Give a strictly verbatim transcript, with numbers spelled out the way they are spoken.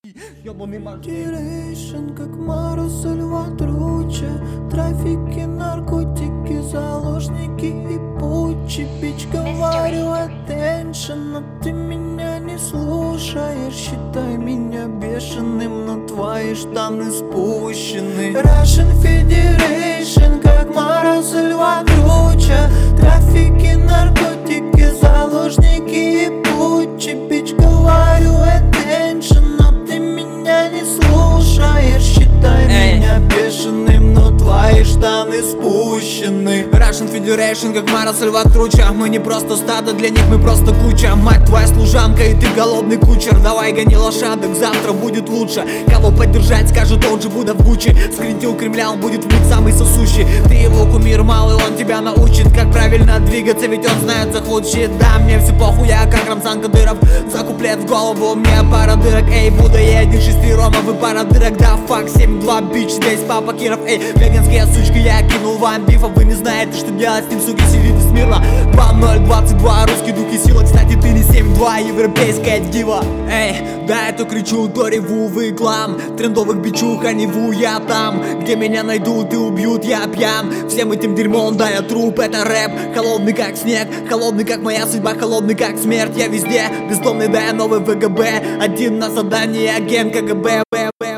Ёбаный Duration, как Маро Сальватруче. Трафики, наркотики, заложники и пучи. Бич, говорю, attention, но ты меня не слушаешь. Считай меня бешеным, но твои штаны спущены. Russian Federation, как Маро Сальватруче. Трафики, наркотики, заложники и пучи. Бич, говорю, attention, но ты меня не слушаешь. Считай Эй. меня бешеным, но твои штаны спущены. Russian Federation, как Маро Сальватруче. Мы не просто стадо, для них мы просто куча. Мать твоя служанка и ты голодный кучер. Давай гони лошадок, завтра будет лучше. Кого поддержать, скажет тот же Будда в Гуччи. Скринтил Кремля, он будет вмиг самый сосущий. Ты его кумир малый, он тебя научит, как правильно двигаться, ведь он знает захудший. Да, мне все похуй, я как Рамзан Кадыров. За куплет в голову, мне пара дырок. Эй, Будда, я один шести ромов и пара дырок. Да, фак, семь два, бич, здесь папа Киров. Эй, веганские сучки, я кинул вам бифа. Вы не знаете, что делать с ним, суки, сидите смирно. Два ноль двадцать два, русский дух и сила. Кстати, ты не семь два, европейская дива. Эй, да, это кричу, то реву в иглам. Трендовых бичух, а не ву, я там. Где меня найдут и убьют, я пьян. Всем этим дерьмом, да, я труп, это рэп. Холодный как снег, холодный как моя судьба, холодный как смерть. Я везде, бездомный, да, я новый ВГБ. Один на задании, агент КГБ.